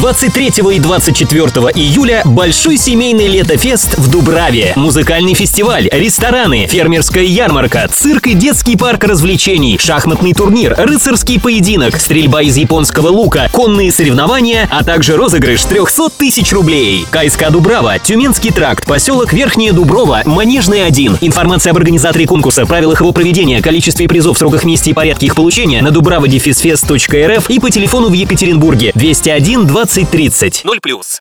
23 и 24 июля большой семейный летофест в Дубраве. Музыкальный фестиваль, рестораны, фермерская ярмарка, цирк и детский парк развлечений, шахматный турнир, рыцарский поединок, стрельба из японского лука, конные соревнования, а также розыгрыш 300 тысяч рублей. КСК Дубрава, Тюменский тракт, поселок Верхняя Дуброва, Манежный 1. Информация об организаторе конкурса, правилах его проведения, количестве призов, сроках, месте и порядке их получения на dubrava-fest.rf и по телефону в Екатеринбурге 201 20 30. 0+.